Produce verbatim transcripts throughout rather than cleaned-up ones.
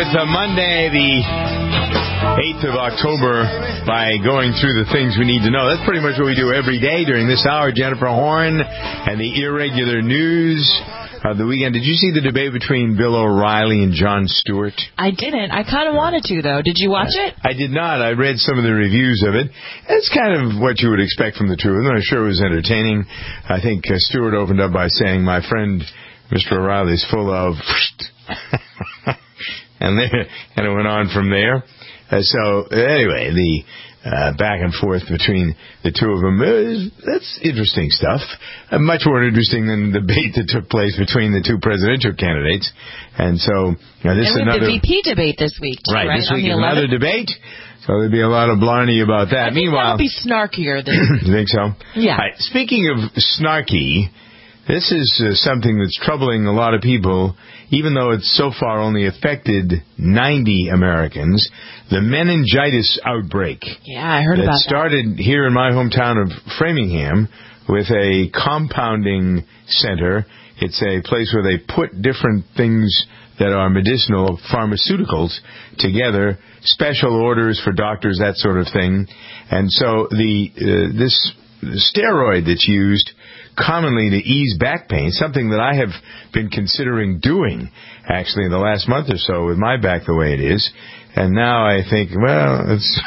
with uh, Monday, the eighth of October, by going through the things we need to know. That's pretty much what we do every day during this hour. Jennifer Horn and the irregular news of the weekend. Did you see the debate between Bill O'Reilly and Jon Stewart? I didn't. I kind of wanted to, though. Did you watch it? I did not. I read some of the reviews of it. It's kind of what you would expect from the two of them. I'm sure it was entertaining. I think uh, Stewart opened up by saying, my friend Mister O'Reilly is full of... and, then, and it went on from there. Uh, so, anyway, the uh, back and forth between the two of them, uh, that's interesting stuff. Uh, much more interesting than the debate that took place between the two presidential candidates. And so, you know, this and is another... the V P debate this week, too, right? right? This week is eleventh? Another debate. So there'll be a lot of blarney about that. I think Meanwhile... that'll be snarkier than... You think so? Yeah. Right. Speaking of snarky... This is uh, something that's troubling a lot of people, even though it's so far only affected ninety Americans. The meningitis outbreak. Yeah, I heard about that. started here in my hometown of Framingham with a compounding center. It's a place where they put different things that are medicinal, pharmaceuticals, together, special orders for doctors, that sort of thing. And so the uh, this steroid that's used commonly to ease back pain, something that I have been considering doing, actually, in the last month or so with my back the way it is. And now I think, well, it's...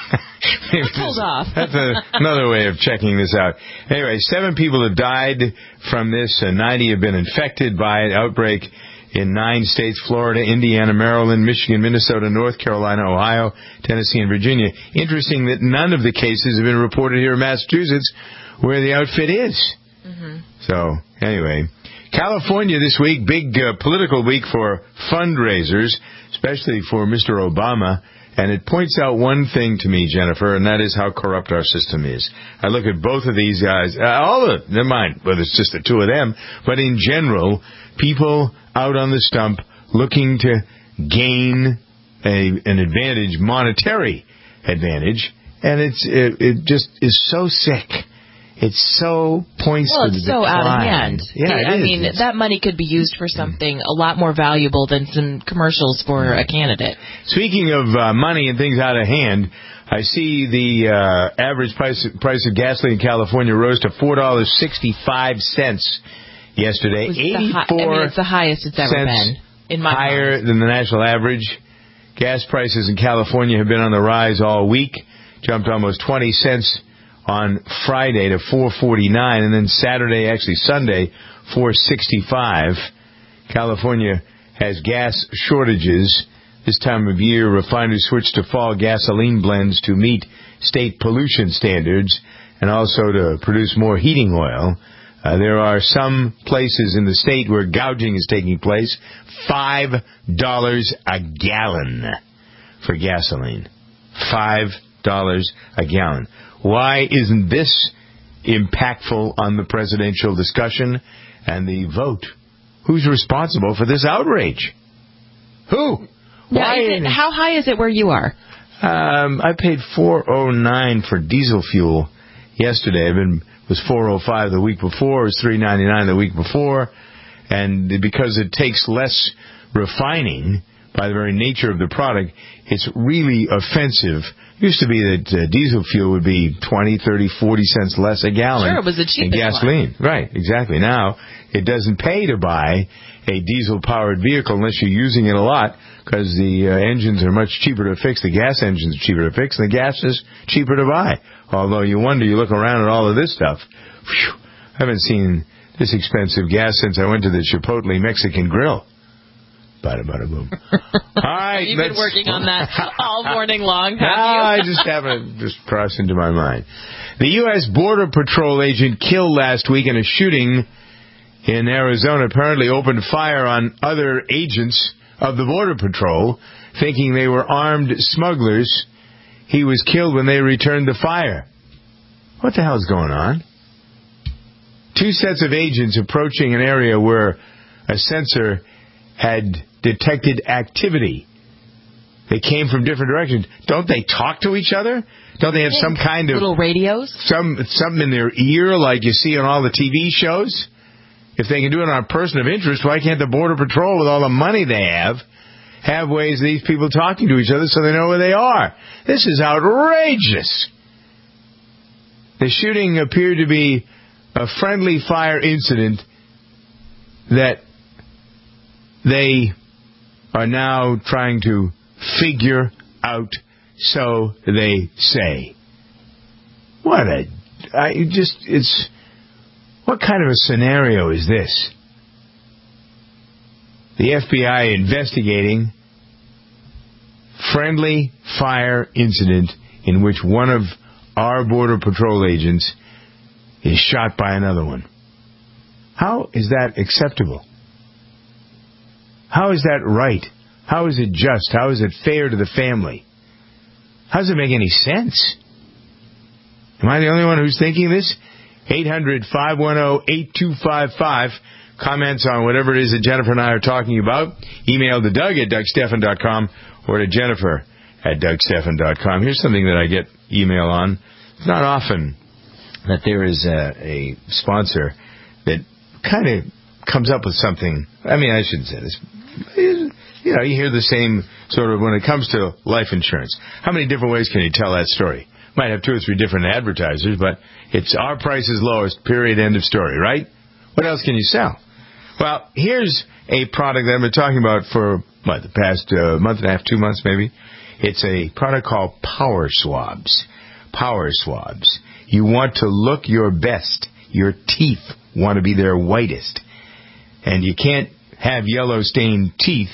It pulls off. That's a, another way of checking this out. Anyway, seven people have died from this, and ninety have been infected by an outbreak in nine states: Florida, Indiana, Maryland, Michigan, Minnesota, North Carolina, Ohio, Tennessee, and Virginia. Interesting that none of the cases have been reported here in Massachusetts, where the outfit is. Mm-hmm. So, anyway, California this week, big uh, political week for fundraisers, especially for Mister Obama. And it points out one thing to me, Jennifer, and that is how corrupt our system is. I look at both of these guys, uh, all of them, never mind whether it's just the two of them, but in general, people out on the stump looking to gain a, an advantage, monetary advantage, and it's it, it just is so sick. It's so points well, to the it's so out of hand. Yeah, it I is. mean, it's, that money could be used for something a lot more valuable than some commercials for a candidate. Speaking of uh, money and things out of hand, I see the uh, average price price of gasoline in California rose to four dollars and sixty-five cents yesterday. eighty-four I mean, it's the highest it's ever been in my higher mind. than the national average. Gas prices in California have been on the rise all week, jumped almost twenty cents on Friday to four forty-nine, and then Saturday, actually Sunday, four sixty-five. California has gas shortages. This time of year, refiners switch to fall gasoline blends to meet state pollution standards and also to produce more heating oil. Uh, there are some places in the state where gouging is taking place. Five dollars a gallon for gasoline. Five dollars a gallon. Why isn't this impactful on the presidential discussion and the vote? Who's responsible for this outrage? Who? Why? Is it, how high is it where you are? Um, I paid four oh nine for diesel fuel yesterday. I've been it was four oh five the week before. It was three ninety-nine the week before. And because it takes less refining by the very nature of the product, it's really offensive. It used to be that uh, diesel fuel would be twenty, thirty, forty cents less a gallon. Sure, it was the cheapest than gasoline. one. Right, exactly. Now, it doesn't pay to buy a diesel-powered vehicle unless you're using it a lot, because the uh, engines are much cheaper to fix. The gas engines are cheaper to fix, and the gas is cheaper to buy. Although you wonder, you look around at all of this stuff. Whew, I haven't seen this expensive gas since I went to the Chipotle Mexican Grill. Bada, bada, boom. All right. You've been working on that all morning long, have no, you? I just haven't just crossed into my mind. The U S Border Patrol agent killed last week in a shooting in Arizona apparently opened fire on other agents of the Border Patrol, thinking they were armed smugglers. He was killed when they returned the fire. What the hell's going on? Two sets of agents approaching an area where a sensor had detected activity. They came from different directions. Don't they talk to each other? Don't they have some kind of... little radios? Some Something in their ear like you see on all the T V shows? If they can do it on a person of interest, why can't the Border Patrol, with all the money they have, have ways of these people talking to each other so they know where they are. This is outrageous. The shooting appeared to be a friendly fire incident that they are now trying to figure out, so they say. What a... I just... It's... What kind of a scenario is this? The F B I investigating friendly fire incident in which one of our Border Patrol agents is shot by another one. How is that acceptable? How is that right? How is it just? How is it fair to the family? How does it make any sense? Am I the only one who's thinking this? eight hundred, five one zero, eight two five five. Comments on whatever it is that Jennifer and I are talking about. Email to Doug at Doug Stephan dot com or to Jennifer at Doug Stephan dot com. Here's something that I get email on. It's not often that there is a, a sponsor that kind of comes up with something. I mean, I shouldn't say this. You know, you hear the same sort of when it comes to life insurance. How many different ways can you tell that story? Might have two or three different advertisers, but it's our price is lowest, period, end of story, right? What else can you sell? Well, here's a product that I've been talking about for, what, the past uh, month and a half, two months maybe. It's a product called Power Swabs. Power Swabs. You want to look your best. Your teeth want to be their whitest. And you can't have yellow-stained teeth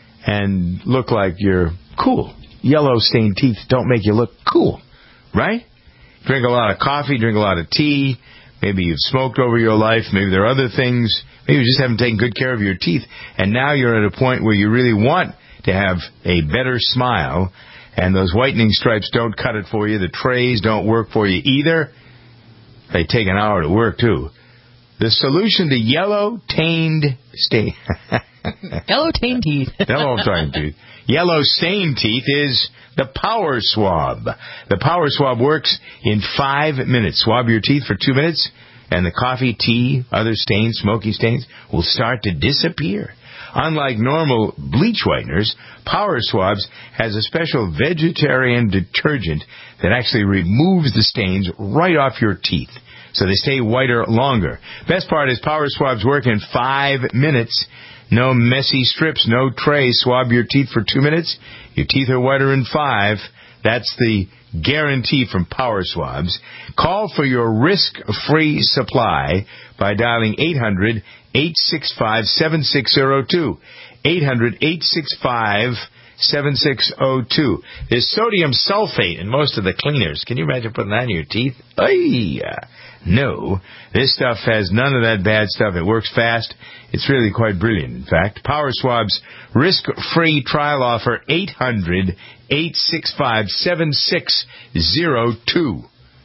and look like you're cool. Yellow-stained teeth don't make you look cool, right? Drink a lot of coffee, drink a lot of tea. Maybe you've smoked over your life. Maybe there are other things. Maybe you just haven't taken good care of your teeth. And now you're at a point where you really want to have a better smile. And those whitening stripes don't cut it for you. The trays don't work for you either. They take an hour to work, too. The solution to yellow-tained stain... Yellow-tained teeth. Yellow-tained teeth. Yellow-stained teeth is the Power Swab. The Power Swab works in five minutes. Swab your teeth for two minutes, and the coffee, tea, other stains, smoky stains, will start to disappear. Unlike normal bleach whiteners, Power Swabs has a special vegetarian detergent that actually removes the stains right off your teeth, so they stay whiter longer. Best part is Power Swabs work in five minutes. No messy strips, no tray. Swab your teeth for two minutes. Your teeth are whiter in five. That's the guarantee from Power Swabs. Call for your risk-free supply by dialing eight hundred, eight six five, seven six zero two. eight hundred, eight six five, seven six zero two. There's sodium sulfate in most of the cleaners. Can you imagine putting that in your teeth? Ay, no. This stuff has none of that bad stuff. It works fast. It's really quite brilliant, in fact. Power Swab's risk-free trial offer, eight hundred, eight six five, seven six zero two.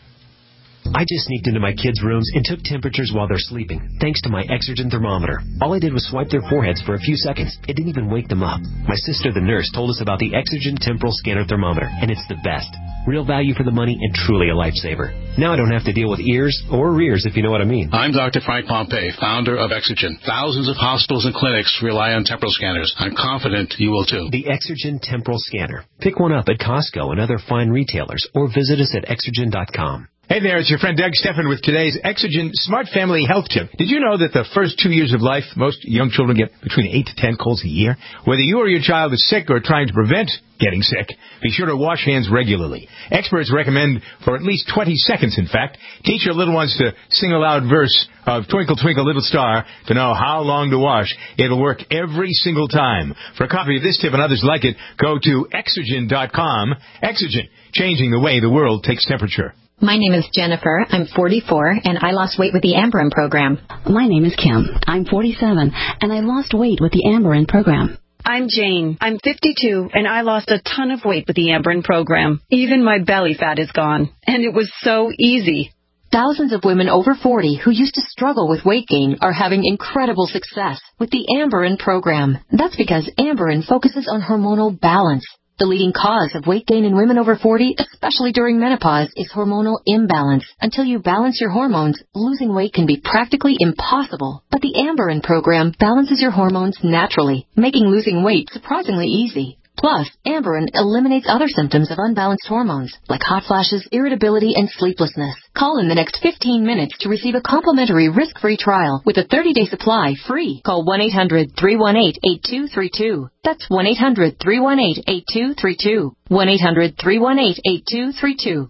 I just sneaked into my kids' rooms and took temperatures while they're sleeping, thanks to my Exergen thermometer. All I did was swipe their foreheads for a few seconds. It didn't even wake them up. My sister, the nurse, told us about the Exergen Temporal Scanner Thermometer, and it's the best. Real value for the money and truly a lifesaver. Now I don't have to deal with ears or rears, if you know what I mean. I'm Doctor Frank Pompey, founder of Exergen. Thousands of hospitals and clinics rely on temporal scanners. I'm confident you will too. The Exergen Temporal Scanner. Pick one up at Costco and other fine retailers, or visit us at Exergen dot com. Hey there, it's your friend Doug Stephan with today's Exergen Smart Family Health Tip. Did you know that the first two years of life, most young children get between eight to ten colds a year? Whether you or your child is sick or trying to prevent getting sick, be sure to wash hands regularly. Experts recommend for at least twenty seconds, in fact. Teach your little ones to sing a loud verse of Twinkle, Twinkle, Little Star to know how long to wash. It'll work every single time. For a copy of this tip and others like it, go to Exergen dot com. Exergen, changing the way the world takes temperature. My name is Jennifer. I'm forty-four, and I lost weight with the Amberin program. My name is Kim. I'm forty-seven, and I lost weight with the Amberin program. I'm Jane. I'm fifty-two, and I lost a ton of weight with the Amberin program. Even my belly fat is gone, and it was so easy. Thousands of women over forty who used to struggle with weight gain are having incredible success with the Amberin program. That's because Amberin focuses on hormonal balance. The leading cause of weight gain in women over forty, especially during menopause, is hormonal imbalance. Until you balance your hormones, losing weight can be practically impossible. But the Amberin program balances your hormones naturally, making losing weight surprisingly easy. Plus, Amberin eliminates other symptoms of unbalanced hormones, like hot flashes, irritability, and sleeplessness. Call in the next fifteen minutes to receive a complimentary risk-free trial with a thirty-day supply free. Call one eight hundred, three one eight, eight two three two. That's one eight hundred, three one eight, eight two three two. one eight hundred, three one eight, eight two three two.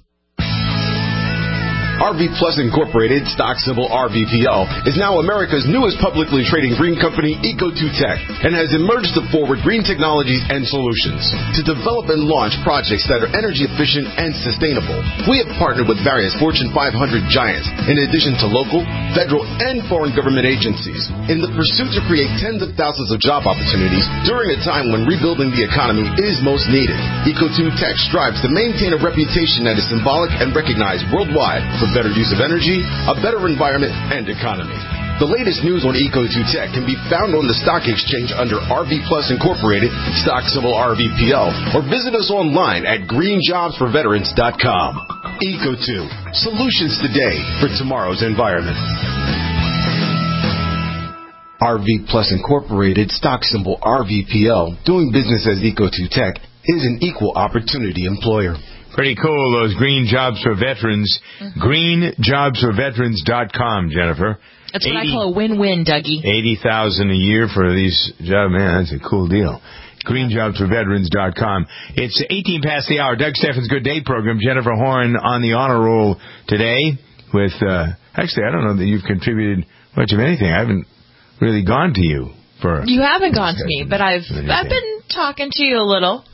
R V Plus Incorporated, stock symbol R V P L, is now America's newest publicly trading green company, Eco two Tech, and has emerged to forward green technologies and solutions to develop and launch projects that are energy efficient and sustainable. We have partnered with various Fortune five hundred giants, in addition to local, federal, and foreign government agencies, in the pursuit to create tens of thousands of job opportunities during a time when rebuilding the economy is most needed. Eco two Tech strives to maintain a reputation that is symbolic and recognized worldwide for better use of energy, a better environment, and economy. The latest news on Eco two Tech can be found on the stock exchange under R V Plus Incorporated, stock symbol R V P L, or visit us online at green jobs for veterans dot com. Eco two, solutions today for tomorrow's environment. R V Plus Incorporated, stock symbol R V P L, doing business as Eco two Tech, is an equal opportunity employer. Pretty cool, those Green Jobs for Veterans. Mm-hmm. green jobs for veterans dot com, Jennifer. That's what I call a win-win, Dougie. eighty thousand dollars a year for these jobs. Man, that's a cool deal. green jobs for veterans dot com. It's eighteen past the hour. Doug Steffens' Good Day program. Jennifer Horn on the honor roll today with, uh, actually, I don't know that you've contributed much of anything. I haven't really gone to you. For you haven't gone to me, but I've anything. I've been talking to you a little.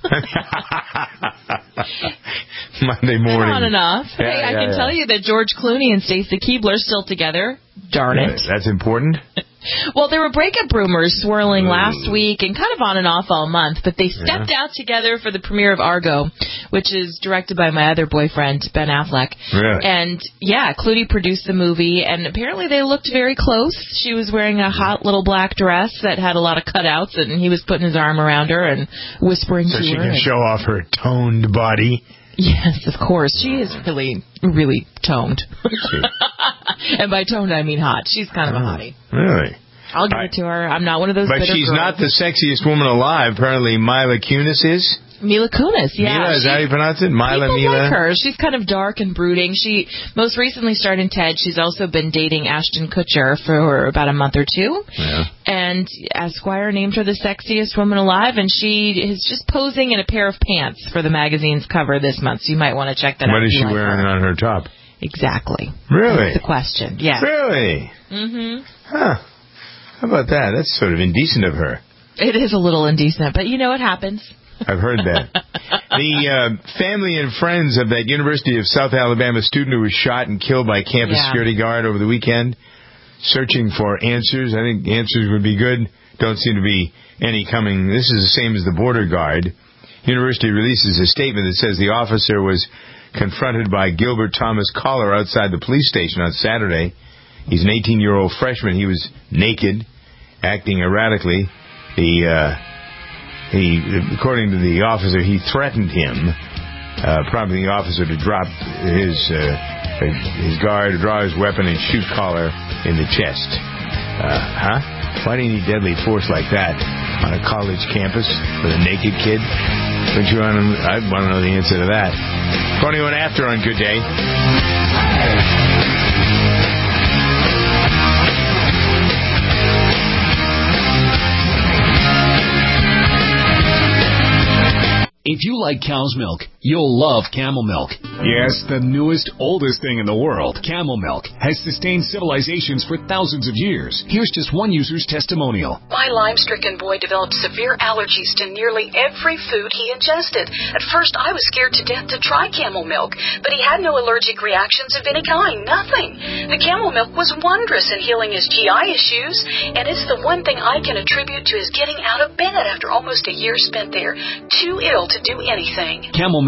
Monday morning. Not enough. Yeah, hey, I yeah, can yeah. tell you that George Clooney and Stacey Keebler are still together. Darn it. That's important. Well, there were breakup rumors swirling Ooh. last week and kind of on and off all month, but they stepped yeah. out together for the premiere of Argo, which is directed by my other boyfriend, Ben Affleck. Really? And, yeah, Clooney produced the movie, and apparently they looked very close. She was wearing a hot little black dress that had a lot of cutouts, and he was putting his arm around her and whispering so to her. So she can and, show off her toned body. Yes, of course. She is really, really toned. And by toned, I mean hot. She's kind of a hottie. Really? I'll give I, it to her. I'm not one of those But bitter she's girls. not the sexiest woman alive. Apparently, Mila Kunis is. Mila Kunis, yeah. Mila, is she, that how you pronounce it? Mila, people Mila? like her. She's kind of dark and brooding. She most recently starred in Ted. She's also been dating Ashton Kutcher for about a month or two. Yeah. And Esquire named her the sexiest woman alive, and she is just posing in a pair of pants for the magazine's cover this month, so you might want to check that what out. What is she like wearing her. on her top? Exactly. Really? That's the question, yeah. Really? Mm-hmm. Huh. How about that? That's sort of indecent of her. It is a little indecent, but you know what happens. I've heard that. The uh, family and friends of that University of South Alabama student who was shot and killed by a campus yeah. security guard over the weekend, searching for answers. I think answers would be good. Don't seem to be any coming. This is the same as the border guard. University releases a statement that says the officer was confronted by Gilbert Thomas Collar outside the police station on Saturday. He's an eighteen-year-old freshman. He was naked, acting erratically. The uh, he, according to the officer, he threatened him, uh, prompting the officer to drop his uh, his guard, draw his weapon, and shoot Collar in the chest. Uh, huh? Why do you need deadly force like that on a college campus with a naked kid? Don't you want to, I want to know the answer to that. twenty-one after on Good Day. If you like cow's milk, you'll love Camel Milk. Yes, the newest, oldest thing in the world, Camel Milk, has sustained civilizations for thousands of years. Here's just one user's testimonial. My Lyme-stricken boy developed severe allergies to nearly every food he ingested. At first, I was scared to death to try Camel Milk, but he had no allergic reactions of any kind, nothing. The Camel Milk was wondrous in healing his G I issues, and it's the one thing I can attribute to his getting out of bed after almost a year spent there, too ill to do anything. Camel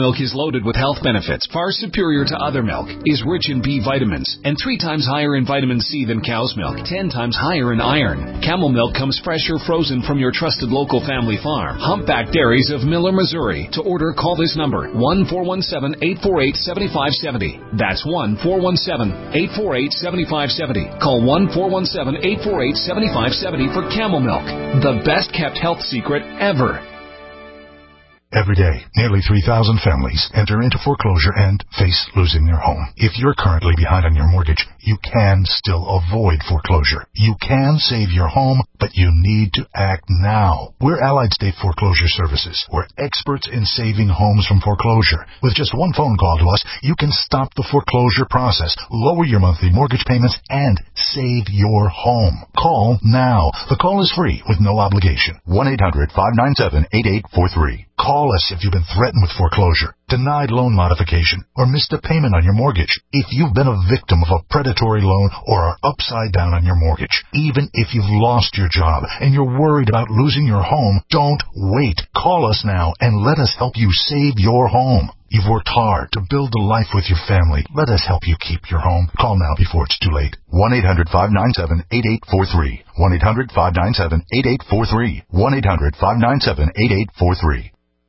Milk is loaded with health benefits, far superior to other milk, is rich in B vitamins, and three times higher in vitamin C than cow's milk, ten times higher in iron. Camel Milk comes fresh or frozen from your trusted local family farm. Humpback Dairies of Miller, Missouri. To order, call this number, one four one seven, eight four eight, seven five seven zero. That's one four one seven, eight four eight, seven five seven zero. Call one four one seven, eight four eight, seven five seven zero for Camel Milk, the best kept health secret ever. Every day, nearly three thousand families enter into foreclosure and face losing their home. If you're currently behind on your mortgage, you can still avoid foreclosure. You can save your home, but you need to act now. We're Allied State Foreclosure Services. We're experts in saving homes from foreclosure. With just one phone call to us, you can stop the foreclosure process, lower your monthly mortgage payments, and save your home. Call now. The call is free with no obligation. one eight hundred, five nine seven, eight eight four three. Call us if you've been threatened with foreclosure, denied loan modification, or missed a payment on your mortgage. If you've been a victim of a predatory loan or are upside down on your mortgage, even if you've lost your job and you're worried about losing your home, don't wait. Call us now and let us help you save your home. You've worked hard to build a life with your family. Let us help you keep your home. Call now before it's too late. one eight hundred, five nine seven, eight eight four three. one eight hundred, five nine seven, eight eight four three. one eight hundred, five nine seven, eight eight four three.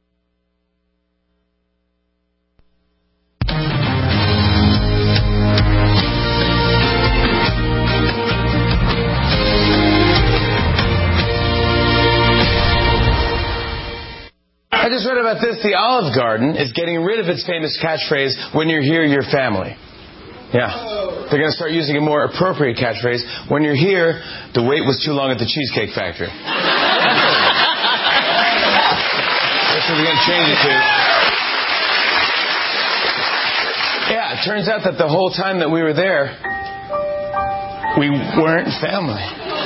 I just read about this. The Olive Garden is getting rid of its famous catchphrase, when you're here, you're family. Yeah. They're going to start using a more appropriate catchphrase, when you're here, the wait was too long at the Cheesecake Factory. That's what they're going to change it to. Yeah, it turns out that the whole time that we were there, we weren't family.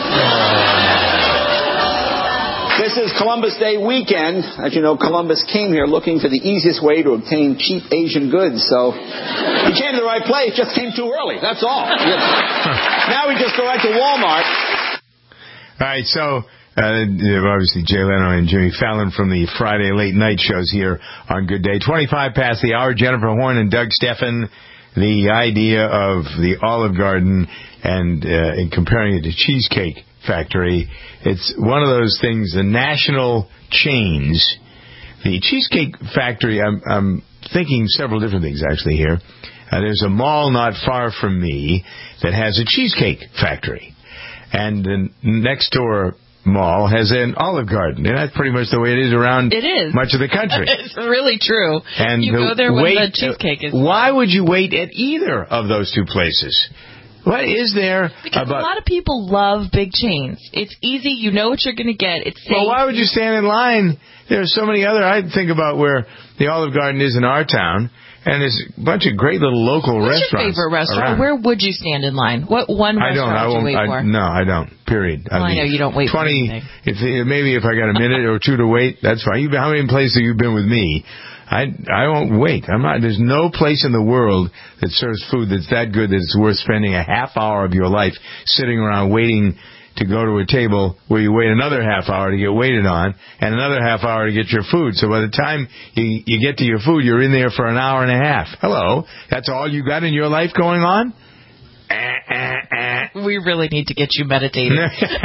This is Columbus Day weekend. As you know, Columbus came here looking for the easiest way to obtain cheap Asian goods. So he came to the right place, just came too early. That's all. Now we just go right to Walmart. All right, so uh, obviously Jay Leno and Jimmy Fallon from the Friday late night shows here on Good Day. twenty-five past the hour, Jennifer Horn and Doug Steffen. The idea of the Olive Garden and, uh, and comparing it to Cheesecake Factory, it's one of those things, the national chains. The Cheesecake Factory, I'm, I'm thinking several different things actually here. Uh, there's a mall not far from me that has a Cheesecake Factory. And the next door mall has an Olive Garden, and that's pretty much the way it is around it is. much of the country. It's really true. And you the go there when wait, the cheesecake is. Why would you wait at either of those two places? What is there because about... a lot of people love big chains. It's easy. You know what you're going to get. It's safe. Well, why would you stand in line? There are so many other... I think about where the Olive Garden is in our town, and there's a bunch of great little local What's restaurants. What's your favorite restaurant? Around. Where would you stand in line? What one I don't, restaurant I would won't, you wait I, for? No, I don't. Period. Well, I, mean, I know you don't wait twenty, for anything. If, maybe if I got a minute or two to wait, that's fine. You, how many places have you been with me? I I won't wait. I'm not. There's no place in the world that serves food that's that good that it's worth spending a half hour of your life sitting around waiting to go to a table where you wait another half hour to get waited on and another half hour to get your food. So by the time you you get to your food, you're in there for an hour and a half. Hello, that's all you got in your life going on? Eh, eh, eh. We really need to get you meditating.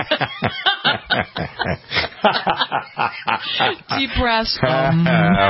Deep breaths. Um.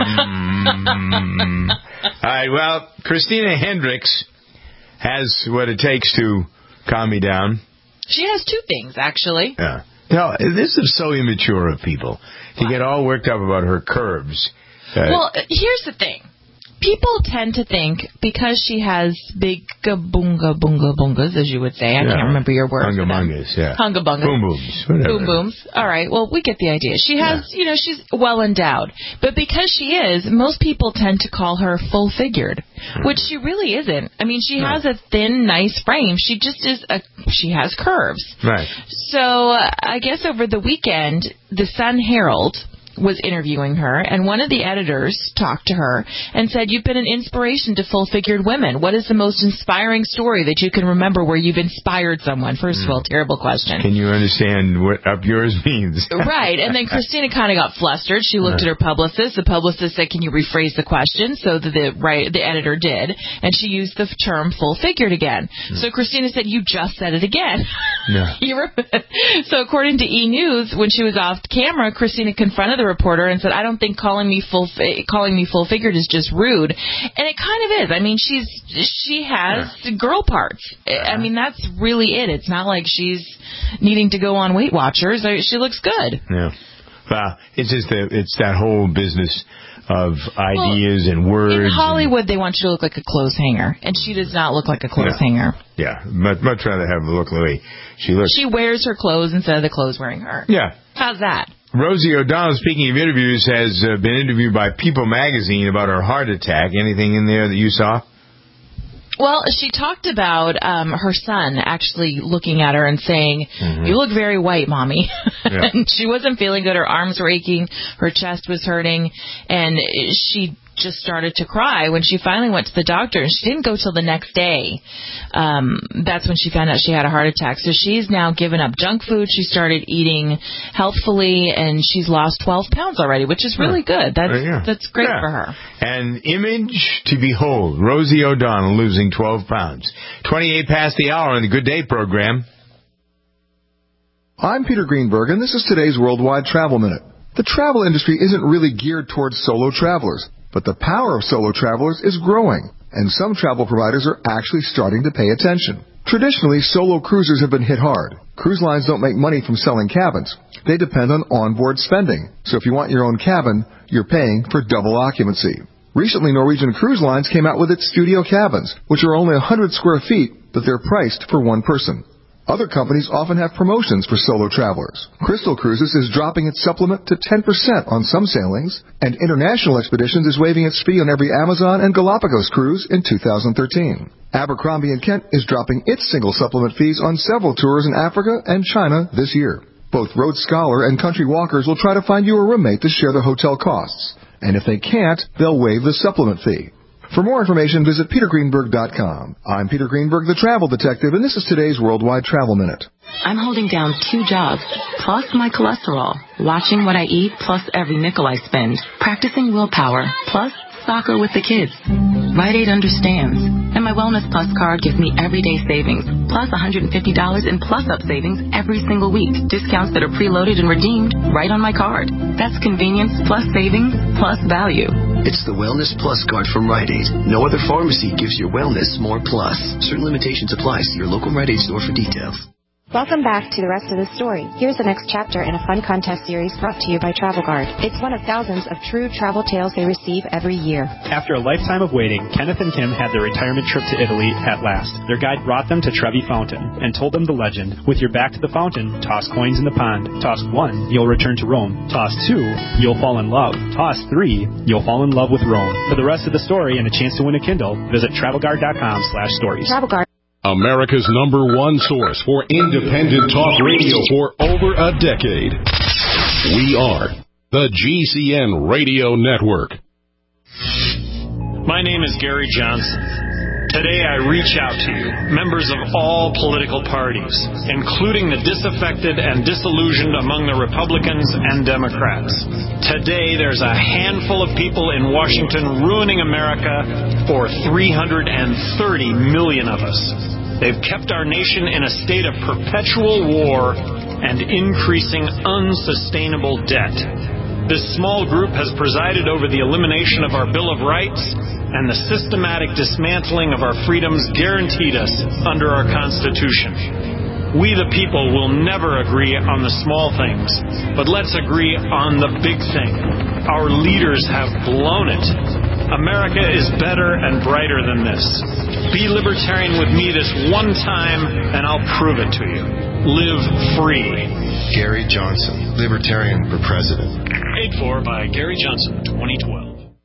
um, all right, well, Christina Hendricks has what it takes to calm me down. She has two things, actually. Yeah. No, this is so immature of people to get all worked up about her curves. Uh, well, here's the thing. People tend to think because she has big bunga bunga bungas, as you would say. I yeah. can't remember your word. Hunga bungas, yeah. Hunga bungas. Boom booms. Whatever. Boom booms. All right. Well, we get the idea. She has, yeah. you know, she's well endowed. But because she is, most people tend to call her full figured, hmm. which she really isn't. I mean, she no. has a thin, nice frame. She just is a, she has curves. Right. So uh, I guess over the weekend, the Sun Herald, was interviewing her, and one of the editors talked to her and said, "You've been an inspiration to full-figured women. What is the most inspiring story that you can remember where you've inspired someone?" First of all, terrible question. Can you understand what up yours means? Right, and then Christina kind of got flustered. She looked at her publicist. The publicist said, "Can you rephrase the question?" So the the, right, the editor did, and she used the term full-figured again. Mm. So Christina said, "You just said it again." Yeah. you were, so according to E! News, when she was off camera, Christina confronted the reporter and said, "I don't think calling me full calling me full-figured is just rude." And it kind of is. I mean, she's she has yeah. girl parts. I mean, that's really it. It's not like she's needing to go on Weight Watchers. She looks good. Yeah. Well, it's just the, it's that whole business of ideas well, and words. In Hollywood, they want you to look like a clothes hanger, and she does not look like a clothes yeah. hanger. Yeah, much, much rather have her look the way she looks. She wears her clothes instead of the clothes wearing her. Yeah. How's that? Rosie O'Donnell, speaking of interviews, has uh, been interviewed by People magazine about her heart attack. Anything in there that you saw? Well, she talked about um, her son actually looking at her and saying, mm-hmm. "You look very white, Mommy." Yeah. And she wasn't feeling good. Her arms were aching. Her chest was hurting. And she just started to cry when she finally went to the doctor. And she didn't go till the next day. Um, that's when she found out she had a heart attack. So she's now given up junk food. She started eating healthfully, and she's lost twelve pounds already, which is really good. That's, uh, yeah. that's great yeah. for her. An image to behold. Rosie O'Donnell losing twelve pounds. twenty-eight past the hour on the Good Day program. I'm Peter Greenberg, and this is today's Worldwide Travel Minute. The travel industry isn't really geared towards solo travelers, but the power of solo travelers is growing, and some travel providers are actually starting to pay attention. Traditionally, solo cruisers have been hit hard. Cruise lines don't make money from selling cabins. They depend on onboard spending. So if you want your own cabin, you're paying for double occupancy. Recently, Norwegian Cruise Lines came out with its studio cabins, which are only one hundred square feet, but they're priced for one person. Other companies often have promotions for solo travelers. Crystal Cruises is dropping its supplement to ten percent on some sailings, and International Expeditions is waiving its fee on every Amazon and Galapagos cruise in two thousand thirteen. Abercrombie and Kent is dropping its single supplement fees on several tours in Africa and China this year. Both Rhodes Scholar and Country Walkers will try to find you a roommate to share the hotel costs, and if they can't, they'll waive the supplement fee. For more information, visit peter greenberg dot com. I'm Peter Greenberg, the travel detective, and this is today's Worldwide Travel Minute. I'm holding down two jobs, plus my cholesterol, watching what I eat, plus every nickel I spend, practicing willpower, plus soccer with the kids. Rite Aid understands. And my Wellness Plus card gives me everyday savings, plus one hundred fifty dollars in plus-up savings every single week. Discounts that are preloaded and redeemed right on my card. That's convenience plus savings plus value. It's the Wellness Plus card from Rite Aid. No other pharmacy gives your wellness more plus. Certain limitations apply. See your local Rite Aid store for details. Welcome back to the rest of the story. Here's the next chapter in a fun contest series brought to you by Travel Guard. It's one of thousands of true travel tales they receive every year. After a lifetime of waiting, Kenneth and Kim had their retirement trip to Italy at last. Their guide brought them to Trevi Fountain and told them the legend. With your back to the fountain, toss coins in the pond. Toss one, you'll return to Rome. Toss two, you'll fall in love. Toss three, you'll fall in love with Rome. For the rest of the story and a chance to win a Kindle, visit travel guard dot com slash stories. Travel Guard. America's number one source for independent talk radio for over a decade. We are the G C N Radio Network. My name is Gary Johnson. Today I reach out to you, members of all political parties, including the disaffected and disillusioned among the Republicans and Democrats. Today there's a handful of people in Washington ruining America for three hundred thirty million of us. They've kept our nation in a state of perpetual war and increasing unsustainable debt. This small group has presided over the elimination of our Bill of Rights and the systematic dismantling of our freedoms guaranteed us under our Constitution. We the people will never agree on the small things, but let's agree on the big thing. Our leaders have blown it. America is better and brighter than this. Be libertarian with me this one time, and I'll prove it to you. Live free. Gary Johnson, Libertarian for President. Paid for by Gary Johnson, twenty twelve.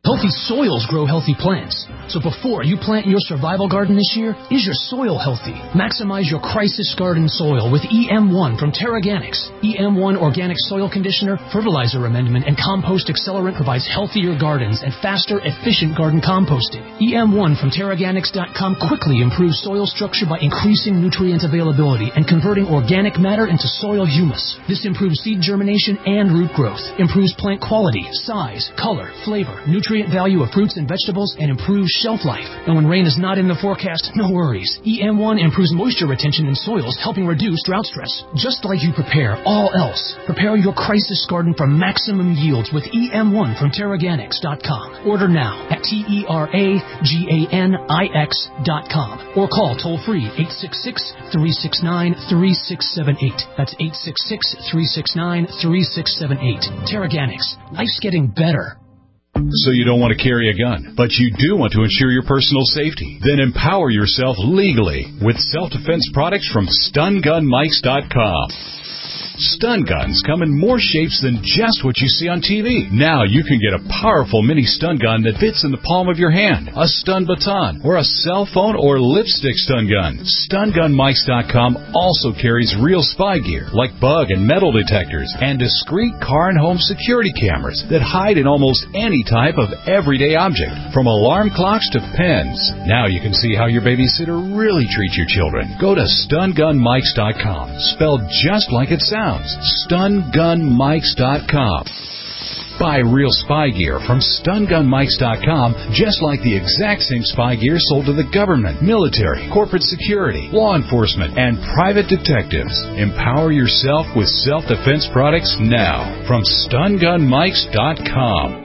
Healthy soils grow healthy plants. So before you plant your survival garden this year, is your soil healthy? Maximize your crisis garden soil with E M one from Terraganics. E M one Organic Soil Conditioner, Fertilizer Amendment, and Compost Accelerant provides healthier gardens and faster, efficient garden composting. E M one from Terraganics dot com quickly improves soil structure by increasing nutrient availability and converting organic matter into soil humus. This improves seed germination and root growth, improves plant quality, size, color, flavor, nutrient value of fruits and vegetables, and improves shelf life. And when rain is not in the forecast, no worries. E M one improves moisture retention in soils, helping reduce drought stress. Just like you prepare all else, prepare your crisis garden for maximum yields with E M one from Terraganics dot com. Order now at T E R A G A N I X dot com or call toll-free eight six six, three six nine, three six seven eight. That's eight six six, three six nine, three six seven eight. Terraganics. Life's getting better. So you don't want to carry a gun, but you do want to ensure your personal safety. Then empower yourself legally with self-defense products from stun gun mics dot com. Stun guns come in more shapes than just what you see on T V. Now you can get a powerful mini stun gun that fits in the palm of your hand, a stun baton, or a cell phone or lipstick stun gun. stun gun mics dot com also carries real spy gear like bug and metal detectors and discreet car and home security cameras that hide in almost any type of everyday object, from alarm clocks to pens. Now you can see how your babysitter really treats your children. Go to stun gun mics dot com, spelled just like it sounds. stun gun mics dot com. Buy real spy gear from stun gun mics dot com, just like the exact same spy gear sold to the government, military, corporate security, law enforcement, and private detectives. Empower yourself with self-defense products now from stun gun mics dot com.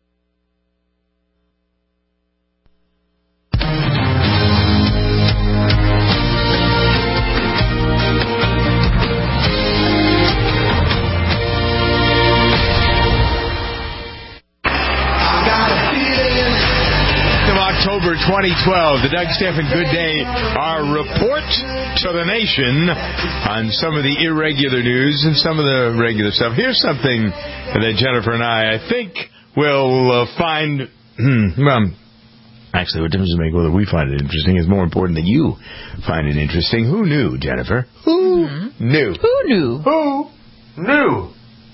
October twenty twelve, the Doug Stephan Good Day, our report to the nation on some of the irregular news and some of the regular stuff. Here's something that Jennifer and I, I think, will uh, find, well, actually, what difference does it make whether we find it interesting is more important than you find it interesting. Who knew, Jennifer? Who mm-hmm. knew? Who knew? Who knew?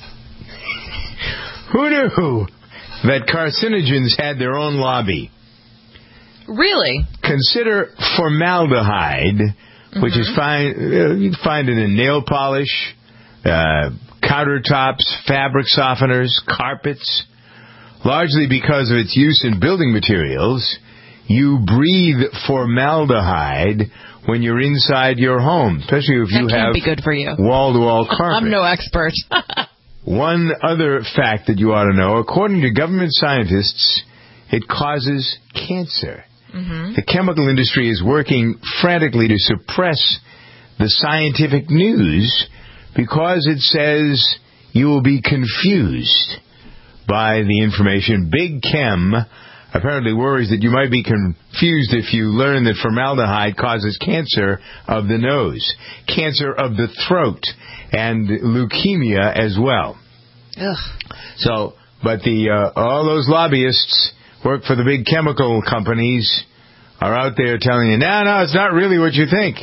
Who knew that carcinogens had their own lobby? Really? Consider formaldehyde, mm-hmm. which is fine. Uh, you can find it in nail polish, uh, countertops, fabric softeners, carpets. Largely because of its use in building materials, you breathe formaldehyde when you're inside your home, especially if you that can't have be good for you. wall-to-wall carpet. I'm no expert. One other fact that you ought to know, according to government scientists, it causes cancer. Mm-hmm. The chemical industry is working frantically to suppress the scientific news because it says you will be confused by the information. Big Chem apparently worries that you might be confused if you learn that formaldehyde causes cancer of the nose, cancer of the throat, and leukemia as well. Ugh. So, but the uh, all those lobbyists work for the big chemical companies are out there telling you, no, no, it's not really what you think.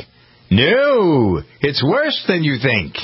No, it's worse than you think.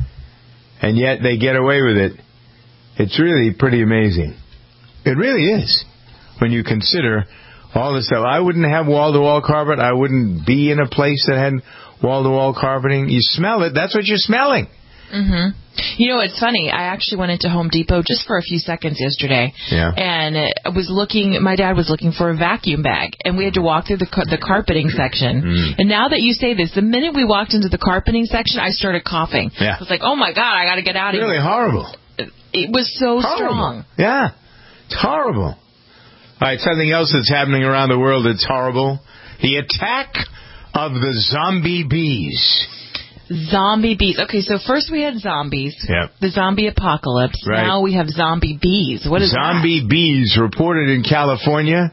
And yet they get away with it. It's really pretty amazing. It really is. When you consider all this stuff. I wouldn't have wall-to-wall carpet. I wouldn't be in a place that had wall-to-wall carpeting. You smell it. That's what you're smelling. Mm-hmm. You know, it's funny. I actually went into Home Depot just for a few seconds yesterday. Yeah. And I was looking, my dad was looking for a vacuum bag. And we had to walk through the the carpeting section. Mm. And now that you say this, the minute we walked into the carpeting section, I started coughing. Yeah. I was like, oh, my God, I got to get out of really here. Really horrible. It was so horrible. strong. Yeah. It's horrible. All right, something else that's happening around the world that's horrible. The attack of the zombie bees. Zombie bees. Okay, so first we had zombies. Yep. The zombie apocalypse. Right. Now we have zombie bees. What is zombie that? bees reported in California.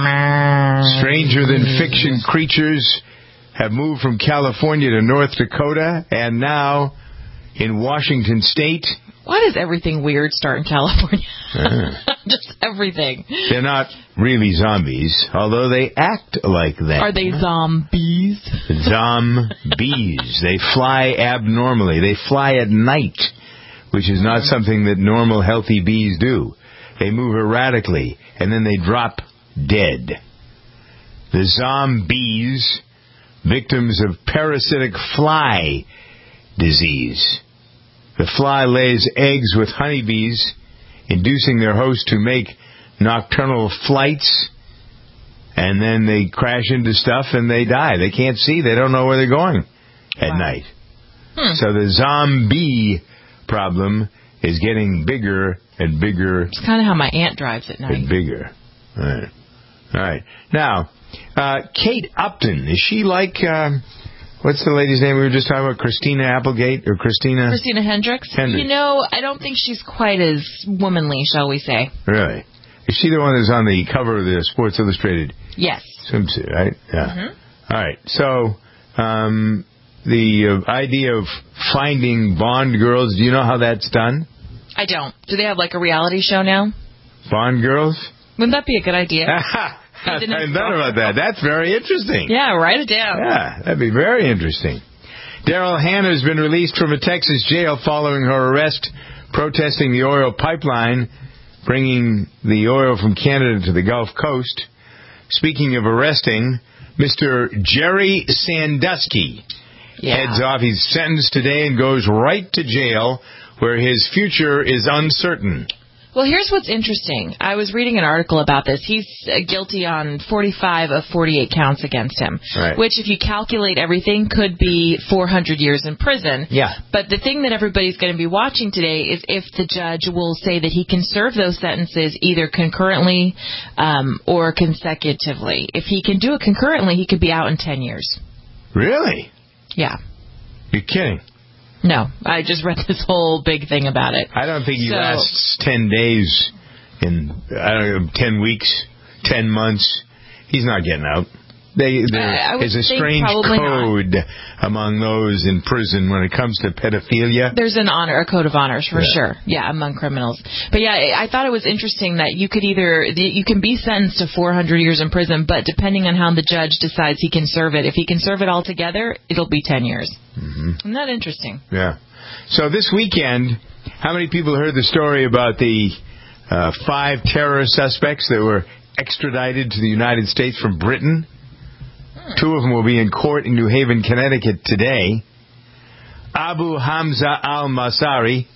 Stranger than fiction creatures have moved from California to North Dakota and now in Washington State. Why does everything weird start in California? Uh-huh. Just everything. They're not really zombies, although they act like them. Are they zombies? Zombies. They fly abnormally. They fly at night, which is not something that normal, healthy bees do. They move erratically, and then they drop dead. The zombies, victims of parasitic fly disease. The fly lays eggs with honeybees, inducing their host to make nocturnal flights, and then they crash into stuff and they die. They can't see. They don't know where they're going at wow. night. Hmm. So the zombie problem is getting bigger and bigger. It's kind of how my aunt drives at night. And bigger. All right. All right. Now, uh, Kate Upton, is she like... Uh, What's the lady's name we were just talking about? Christina Applegate or Christina? Christina Hendricks. Hendricks. You know, I don't think she's quite as womanly, shall we say. Really? Is she the one that's on the cover of the Sports Illustrated? Yes. Swimsuit, right? Yeah. Mm-hmm. All right. So, um, the uh, idea of finding Bond girls, do you know how that's done? I don't. Do they have like a reality show now? Bond girls? Wouldn't that be a good idea? I hadn't thought about that. That's very interesting. Yeah, write it down. Yeah, that'd be very interesting. Daryl Hannah has been released from a Texas jail following her arrest protesting the oil pipeline, bringing the oil from Canada to the Gulf Coast. Speaking of arresting, Mister Jerry Sandusky yeah. heads off. He's sentenced today and goes right to jail, where his future is uncertain. Well, here's what's interesting. I was reading an article about this. He's uh, guilty on forty-five of forty-eight counts against him, right. which, if you calculate everything, could be four hundred years in prison. Yeah. But the thing that everybody's going to be watching today is if the judge will say that he can serve those sentences either concurrently um, or consecutively. If he can do it concurrently, he could be out in ten years. Really? Yeah. You're kidding. No, I just read this whole big thing about it. I don't think he so, lasts ten days in, I don't know, ten weeks, ten months. He's not getting out. They, there is a strange code not. among those in prison when it comes to pedophilia. There's an honor, a code of honors for yeah. sure. Yeah, among criminals. But yeah, I thought it was interesting that you could either you can be sentenced to four hundred years in prison, but depending on how the judge decides he can serve it, if he can serve it all together, it'll be ten years. Mm-hmm. Isn't that interesting? Yeah. So this weekend, how many people heard the story about the uh, five terror suspects that were extradited to the United States from Britain? Two of them will be in court in New Haven, Connecticut today. Abu Hamza al-Masari,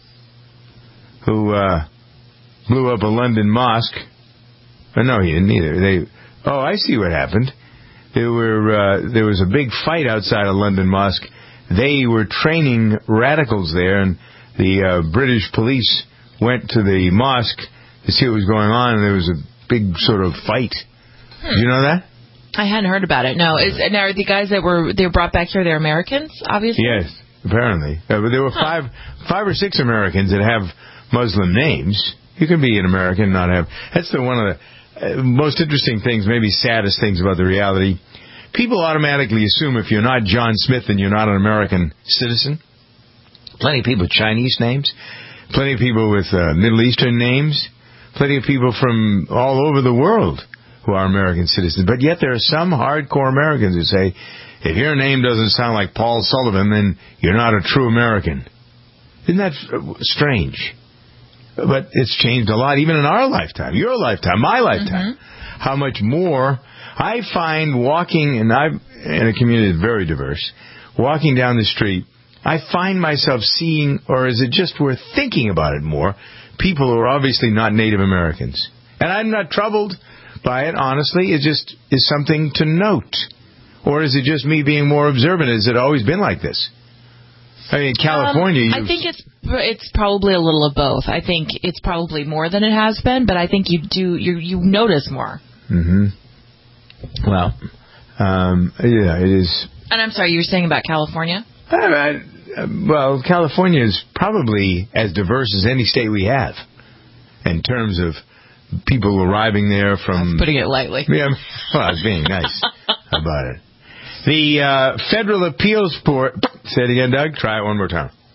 who uh, blew up a London mosque. Oh, no, he didn't either. They, oh, I see what happened. There were uh, there was a big fight outside a London mosque. They were training radicals there, and the uh, British police went to the mosque to see what was going on, and there was a big sort of fight. Hmm. Did you know that? I hadn't heard about it. No, is now are the guys that were they were brought back here? They're Americans, obviously. Yes, apparently. Uh, but there were huh. five, five or six Americans that have Muslim names. You can be an American and not have. That's the one of the uh, most interesting things, maybe saddest things about the reality. People automatically assume if you're not John Smith, then you're not an American citizen. Plenty of people with Chinese names. Plenty of people with uh, Middle Eastern names. Plenty of people from all over the world who are American citizens. But yet there are some hardcore Americans who say, if your name doesn't sound like Paul Sullivan, then you're not a true American. Isn't that strange? But it's changed a lot, even in our lifetime, your lifetime, my lifetime. Mm-hmm. How much more I find walking, and I'm in a community that's very diverse, walking down the street, I find myself seeing, or is it just worth thinking about it more, people who are obviously not Native Americans. And I'm not troubled by it, honestly. It just is something to note. Or is it just me being more observant? Has it always been like this? I mean, in California... Um, I think it's it's probably a little of both. I think it's probably more than it has been, but I think you do you you notice more. Mm-hmm. Well, um, yeah, it is... And I'm sorry, you were saying about California? I, I, well, California is probably as diverse as any state we have in terms of people arriving there from... That's putting it lightly. Yeah, well, I was being nice about it. The uh, Federal Appeals Court... Say it again, Doug. Try it one more time.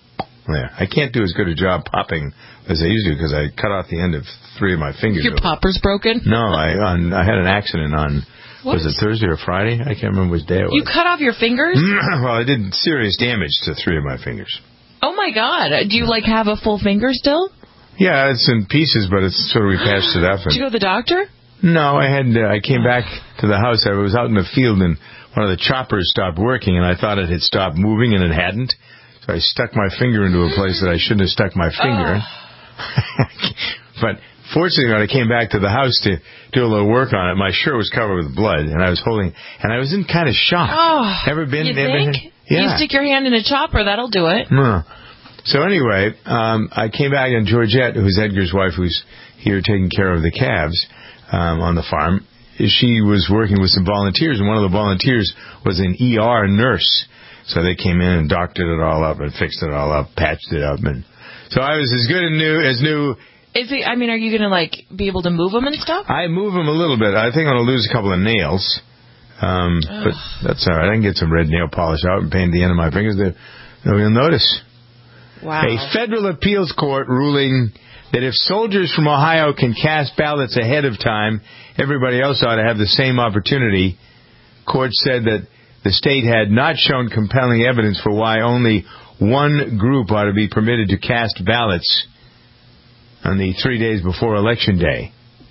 Yeah, I can't do as good a job popping as I used to because I cut off the end of three of my fingers. Your popper's broken? No, I on, I had an accident on, what? was it Thursday or Friday? I can't remember which day it was. You cut off your fingers? Well, I did serious damage to three of my fingers. Oh, my God. Do you, like, have a full finger still? Yeah, it's in pieces, but it's sort of we patched it up. And, did you go to the doctor? No, I had. Uh, I came back to the house. I was out in the field, and one of the choppers stopped working, and I thought it had stopped moving, and it hadn't. So I stuck my finger into a place that I shouldn't have stuck my finger. Oh. But fortunately, when I came back to the house to do a little work on it, my shirt was covered with blood, and I was holding, and I was in kind of shock. Oh, ever been? You ever think? Been, yeah. You stick your hand in a chopper, that'll do it. No. So anyway, um, I came back, and Georgette, who's Edgar's wife, who's here taking care of the calves um, on the farm, she was working with some volunteers, and one of the volunteers was an E R nurse. So they came in and doctored it all up and fixed it all up, patched it up, and so I was as good and new as new. Is it? I mean, are you going to like be able to move them and stuff? I move them a little bit. I think I'm going to lose a couple of nails, um, but that's all right. I can get some red nail polish out and paint the end of my fingers. Nobody will notice. Wow. A federal appeals court ruling that if soldiers from Ohio can cast ballots ahead of time, everybody else ought to have the same opportunity. Court said that the state had not shown compelling evidence for why only one group ought to be permitted to cast ballots on the three days before Election Day.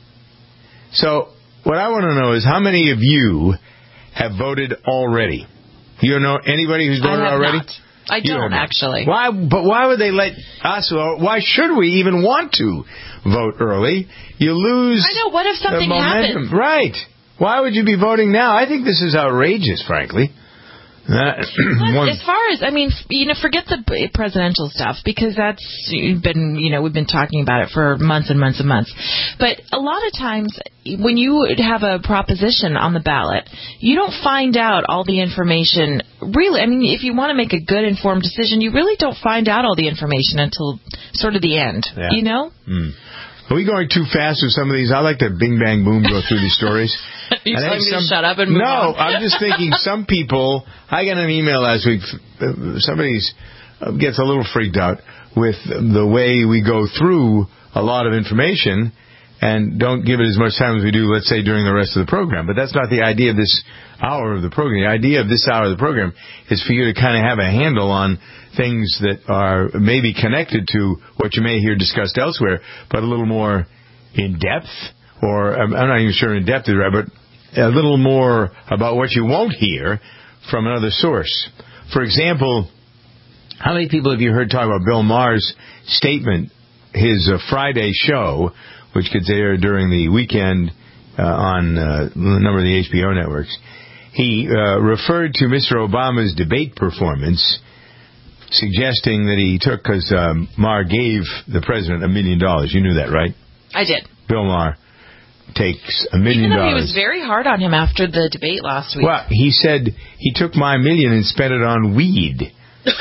So, what I want to know is how many of you have voted already? You know anybody who's voted I have already? Not. I don't, don't actually. Why? But why would they let us? Why should we even want to vote early? You lose. I know. What if something the momentum. happens? Right. Why would you be voting now? I think this is outrageous, frankly. Uh, one, as far as, I mean, you know, forget the presidential stuff, because that's been, you know, we've been talking about it for months and months and months. But a lot of times, when you have a proposition on the ballot, you don't find out all the information, really. I mean, if you want to make a good informed decision, you really don't find out all the information until sort of the end, yeah. you know? Mm. Are we going too fast with some of these? I like to bing, bang, boom go through these stories. You telling me to shut up and move No, on? I'm just thinking some people, I got an email last week, somebody gets a little freaked out with the way we go through a lot of information and don't give it as much time as we do, let's say, during the rest of the program. But that's not the idea of this hour of the program. The idea of this hour of the program is for you to kind of have a handle on things that are maybe connected to what you may hear discussed elsewhere, but a little more in depth, or I'm not even sure in depth is right, but a little more about what you won't hear from another source. For example, how many people have you heard talk about Bill Maher's statement, his uh, Friday show, which could air during the weekend uh, on uh, a number of the H B O networks? He uh, referred to Mister Obama's debate performance, suggesting that he took, because um, Maher gave the president a million dollars. You knew that, right? I did. Bill Maher takes a million Even though dollars. he was very hard on him after the debate last week. Well, he said he took my million and spent it on weed.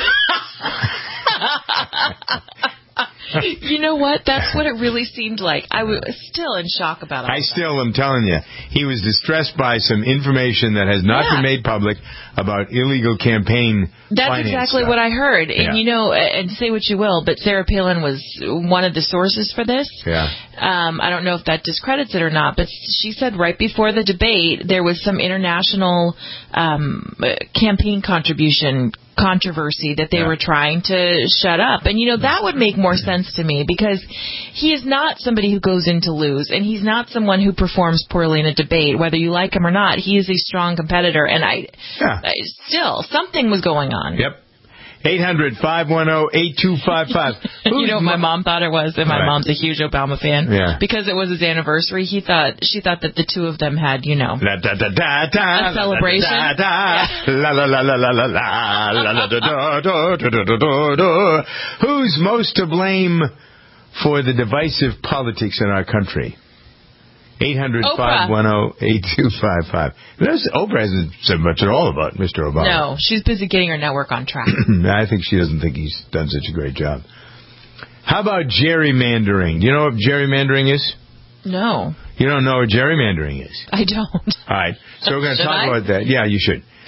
You know what? That's what it really seemed like. I was still in shock about it. I still am telling you. He was distressed by some information that has not yeah. been made public about illegal campaign That's finance exactly stuff. what I heard. And, yeah. you know, and say what you will, but Sarah Palin was one of the sources for this. Yeah. Um, I don't know if that discredits it or not, but she said right before the debate there was some international um, campaign contribution controversy that they yeah. were trying to shut up. And, you know, that would make more sense to me, because he is not somebody who goes in to lose, and he's not someone who performs poorly in a debate, whether you like him or not. He is a strong competitor, and I, yeah. I still, something was going on. Yep. eight hundred, five one zero, eight two five five. You know what my mom thought it was? And my right. mom's a huge Obama fan. Yeah. Because it was his anniversary, he thought she thought that the two of them had, you know, da, da, da, da, da, a celebration. Da, da, da, la la la la la la la la la da, da, da, da, da, da, da. Who's most to blame for the divisive politics in our country? eight hundred, five one zero, eight two five five. Oprah hasn't said much at all about Mister Obama. No, she's busy getting her network on track. I think she doesn't think he's done such a great job. How about gerrymandering? Do you know what gerrymandering is? No. You don't know what gerrymandering is? I don't. All right. So we're going to Should talk I? about that. Yeah, you should.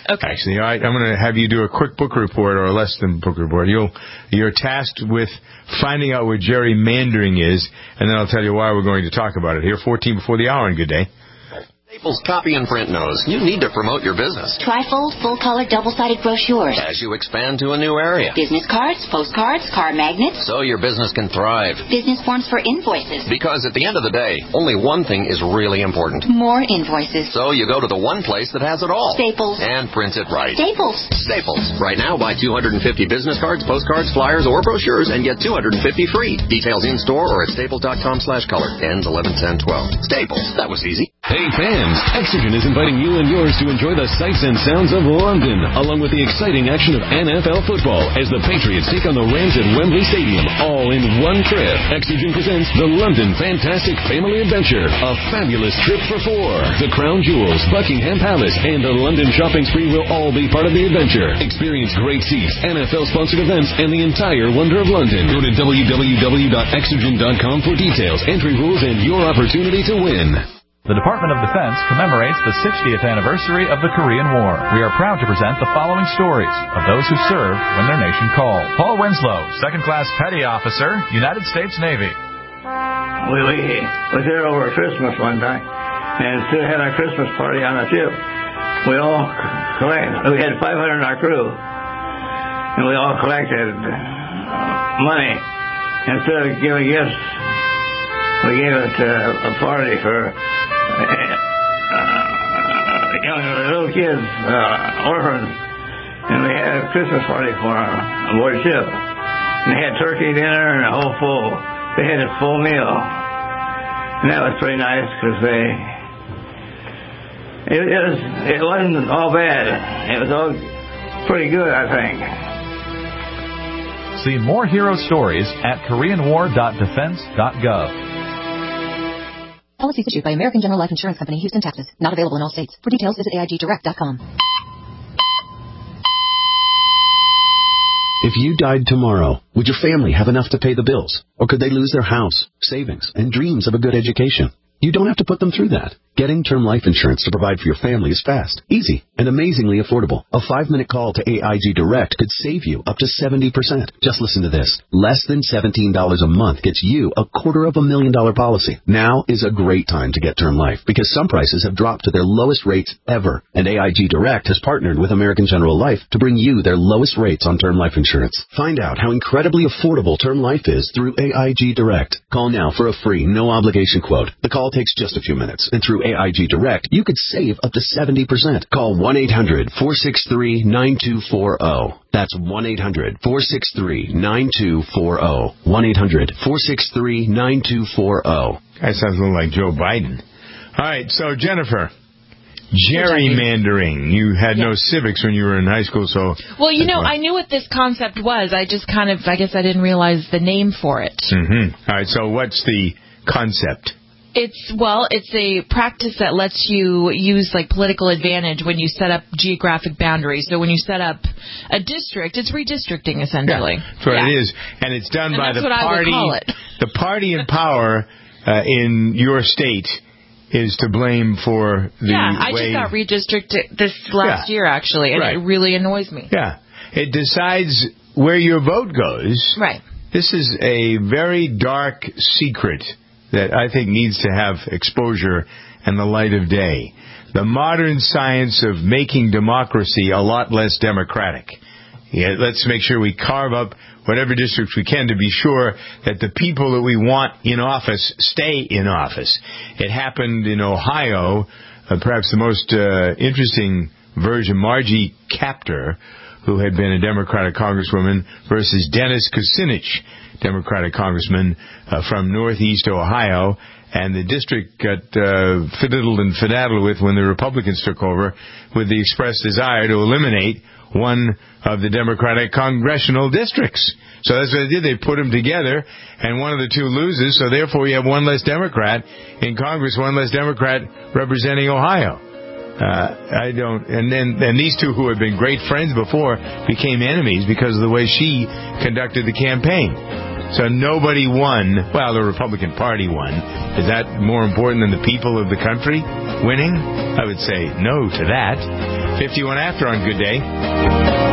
Okay. Actually, all right, I'm going to have you do a quick book report or a less than book report. You'll, you're tasked with finding out what gerrymandering is, and then I'll tell you why we're going to talk about it here. fourteen before the hour, and good day. Staples Copy and Print knows you need to promote your business. Trifold, full-color, double-sided brochures. As you expand to a new area. Business cards, postcards, car magnets. So your business can thrive. Business forms for invoices. Because at the end of the day, only one thing is really important. More invoices. So you go to the one place that has it all. Staples. And prints it right. Staples. Staples. Right now, buy two hundred fifty business cards, postcards, flyers, or brochures and get two hundred fifty free. Details in-store or at staples.com slash color. Ends eleven ten twelve. Staples. That was easy. Hey fans, Exogen is inviting you and yours to enjoy the sights and sounds of London, along with the exciting action of N F L football as the Patriots take on the Rams at Wembley Stadium, all in one trip. Exogen presents the London Fantastic Family Adventure, a fabulous trip for four. The Crown Jewels, Buckingham Palace, and a London shopping spree will all be part of the adventure. Experience great seats, N F L-sponsored events, and the entire wonder of London. Go to w w w dot exogen dot com for details, entry rules, and your opportunity to win. The Department of Defense commemorates the sixtieth anniversary of the Korean War. We are proud to present the following stories of those who served when their nation called. Paul Winslow, second-class petty officer, United States Navy. We, we was there over Christmas one time, and still had our Christmas party on the ship. We all collected. We had five hundred in our crew, and we all collected money. Instead of giving gifts, we gave it uh, a party for uh, young little kids, uh, orphans, and we had a Christmas party for them aboard ship. And they had turkey dinner and a whole full. They had a full meal, and that was pretty nice because they. It, it was. It wasn't all bad. It was all pretty good, I think. See more hero stories at korean war dot defense dot gov. Policies issued by American General Life Insurance Company, Houston, Texas. Not available in all states. For details, visit A I G direct dot com. If you died tomorrow, would your family have enough to pay the bills? Or could they lose their house, savings, and dreams of a good education? You don't have to put them through that. Getting term life insurance to provide for your family is fast, easy, and amazingly affordable. A five-minute call to A I G Direct could save you up to seventy percent. Just listen to this. Less than seventeen dollars a month gets you a quarter of a million dollar policy. Now is a great time to get term life because some prices have dropped to their lowest rates ever. And A I G Direct has partnered with American General Life to bring you their lowest rates on term life insurance. Find out how incredibly affordable term life is through A I G Direct. Call now for a free, no-obligation quote. The call takes just a few minutes, and through A I G Direct, you could save up to seventy percent. Call one eight hundred four six three nine two four zero. That's one eight hundred four six three nine two four zero. one eight hundred four six three nine two four zero. That sounds a little like Joe Biden. All right, so Jennifer, gerrymandering. You had yeah. no civics when you were in high school, so... Well, you know, I knew what this concept was. I just kind of, I guess I didn't realize the name for it. Mm-hmm. All right, so what's the concept? It's, well, it's a practice that lets you use, like, political advantage when you set up geographic boundaries. So when you set up a district, it's redistricting, essentially. Yeah, that's what yeah. it is. And it's done and by that's the what party. I would call it. The party in power uh, in your state is to blame for the Yeah, I way... just got redistricted this last yeah. year, actually, and right. it really annoys me. Yeah. It decides where your vote goes. Right. This is a very dark secret that I think needs to have exposure and the light of day. The modern science of making democracy a lot less democratic. Yeah, let's make sure we carve up whatever districts we can to be sure that the people that we want in office stay in office. It happened in Ohio, uh, perhaps the most uh, interesting version, Margie Kaptur, who had been a Democratic congresswoman, versus Dennis Kucinich, Democratic congressman uh, from northeast Ohio, and the district got uh, fiddled and fiddled with when the Republicans took over with the express desire to eliminate one of the Democratic congressional districts. So that's what they did. They put them together, and one of the two loses, so therefore we have one less Democrat in Congress, one less Democrat representing Ohio. Uh, I don't, and then and these two who had been great friends before became enemies because of the way she conducted the campaign. So nobody won. Well, the Republican Party won. Is that more important than the people of the country? winning? I would say no to that. fifty-one after on Good Day.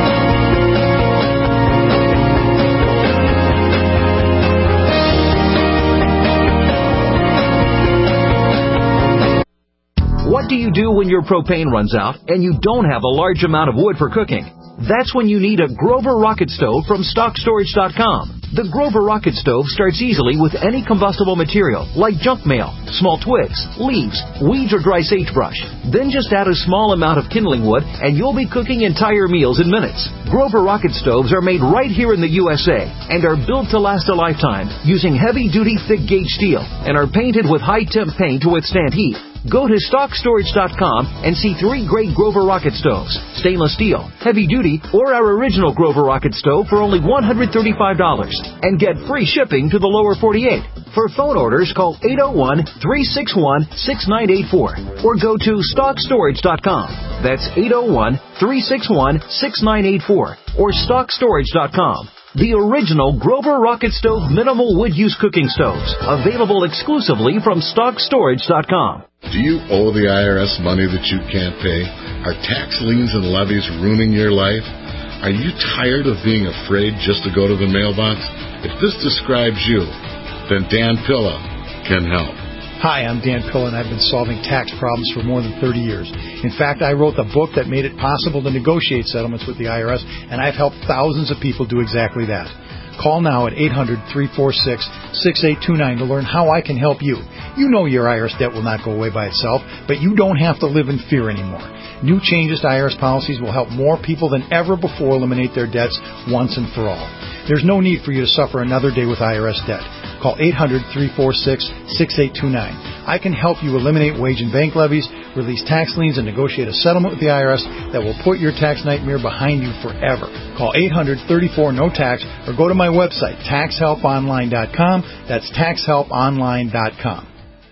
What do you do when your propane runs out and you don't have a large amount of wood for cooking? That's when you need a Grover Rocket Stove from stock storage dot com. The Grover Rocket Stove starts easily with any combustible material like junk mail, small twigs, leaves, weeds, or dry sagebrush. Then just add a small amount of kindling wood and you'll be cooking entire meals in minutes. Grover Rocket Stoves are made right here in the U S A and are built to last a lifetime using heavy-duty thick gauge steel and are painted with high-temp paint to withstand heat. Go to stock storage dot com and see three great Grover Rocket Stoves, stainless steel, heavy duty, or our original Grover Rocket Stove for only one hundred thirty-five dollars and get free shipping to the lower forty-eight. For phone orders, call eight oh one, three six one, six nine eight four or go to stock storage dot com. That's eight oh one, three six one, six nine eight four or stock storage dot com. The original Grover Rocket Stove minimal wood use cooking stoves, available exclusively from stock storage dot com. Do you owe the I R S money that you can't pay? Are tax liens and levies ruining your life? Are you tired of being afraid just to go to the mailbox? If this describes you, then Dan Pilla can help. Hi, I'm Dan Pilla, and I've been solving tax problems for more than thirty years. In fact, I wrote the book that made it possible to negotiate settlements with the I R S, and I've helped thousands of people do exactly that. Call now at eight hundred, three four six, six eight two nine to learn how I can help you. You know your I R S debt will not go away by itself, but you don't have to live in fear anymore. New changes to I R S policies will help more people than ever before eliminate their debts once and for all. There's no need for you to suffer another day with I R S debt. Call eight hundred, three four six, six eight two nine. I can help you eliminate wage and bank levies, release tax liens, and negotiate a settlement with the I R S that will put your tax nightmare behind you forever. Call eight hundred, thirty-four, no tax or go to my website, tax help online dot com. That's tax help online dot com.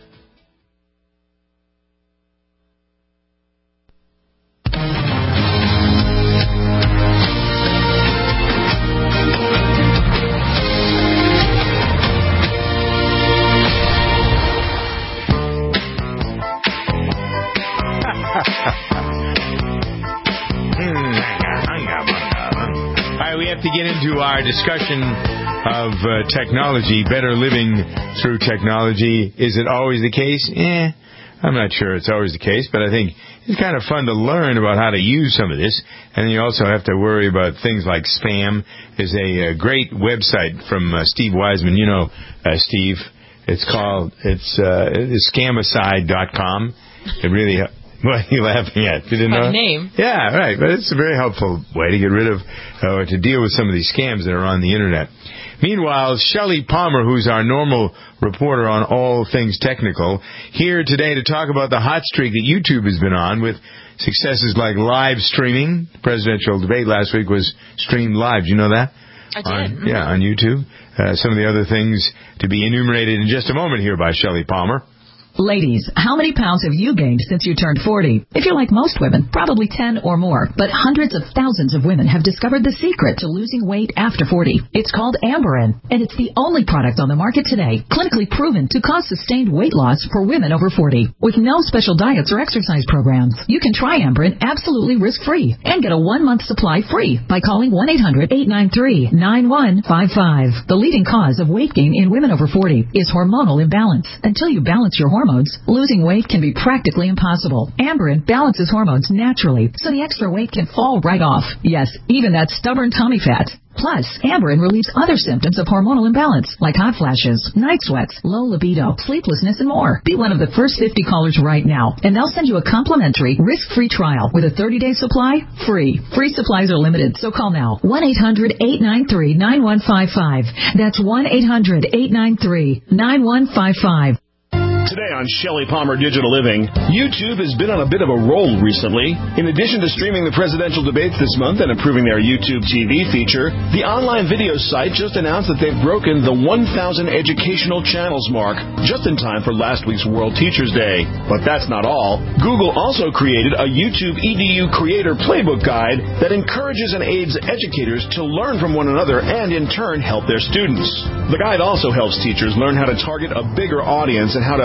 To get into our discussion of uh, technology, better living through technology. Is it always the case? Eh, I'm not sure it's always the case, but I think it's kind of fun to learn about how to use some of this. And you also have to worry about things like spam. There's a, a great website from uh, Steve Wiseman. You know, uh, Steve. It's called, it's, uh, it's scamicide dot com. It really... What are you laughing at? You didn't know? My name. Yeah, right. But it's a very helpful way to get rid of uh, or to deal with some of these scams that are on the Internet. Meanwhile, Shelley Palmer, who's our normal reporter on all things technical, here today to talk about the hot streak that YouTube has been on with successes like live streaming. The presidential debate last week was streamed live. Do you know that? I did. On, Mm-hmm. Yeah, on YouTube. Uh, some of the other things to be enumerated in just a moment here by Shelley Palmer. Ladies, how many pounds have you gained since you turned forty? If you're like most women, probably ten or more. But hundreds of thousands of women have discovered the secret to losing weight after forty. It's called Amberen, and it's the only product on the market today clinically proven to cause sustained weight loss for women over forty. With no special diets or exercise programs, you can try Amberen absolutely risk-free and get a one-month supply free by calling one eight hundred, eight nine three, nine one five five. The leading cause of weight gain in women over forty is hormonal imbalance. Until you balance your hormones, hormones, losing weight can be practically impossible. Amberen balances hormones naturally, so the extra weight can fall right off. Yes, even that stubborn tummy fat. Plus, Amberen relieves other symptoms of hormonal imbalance, like hot flashes, night sweats, low libido, sleeplessness, and more. Be one of the first fifty callers right now, and they'll send you a complimentary, risk-free trial with a thirty-day supply, free. Free supplies are limited, so call now. one eight hundred, eight nine three, nine one five five. That's one eight hundred, eight nine three, nine one five five. Today on Shelley Palmer Digital Living, YouTube has been on a bit of a roll recently. In addition to streaming the presidential debates this month and improving their YouTube T V feature, the online video site just announced that they've broken the one thousand educational channels mark just in time for last week's World Teachers Day. But that's not all. Google also created a YouTube E D U Creator Playbook Guide that encourages and aids educators to learn from one another and in turn help their students. The guide also helps teachers learn how to target a bigger audience and how to